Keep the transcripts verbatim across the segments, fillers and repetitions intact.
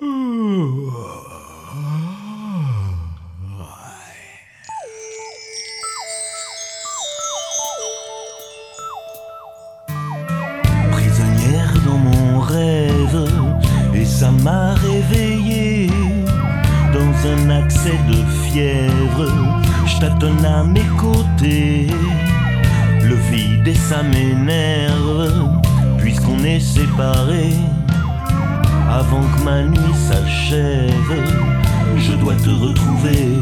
Prisonnière dans mon rêve, et ça m'a réveillé. Dans un accès de fièvre, je tâtonne à mes côtés. Le vide et ça m'énerve, puisqu'on est séparés. Avant que ma nuit s'achève, je dois te retrouver.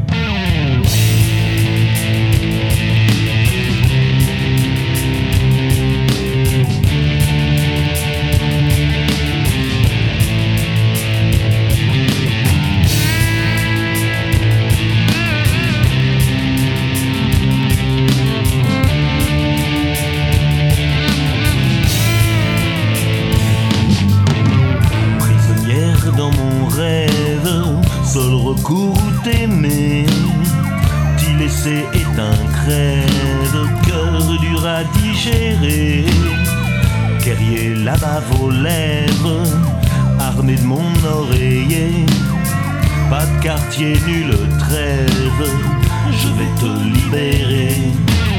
Dans mon rêve, seul recours où t'aimer, t'y laisser est un crève, cœur dur à digérer. Guerrier là-bas vos lèvres, armé de mon oreiller, pas de quartier, nulle trêve, je vais te libérer.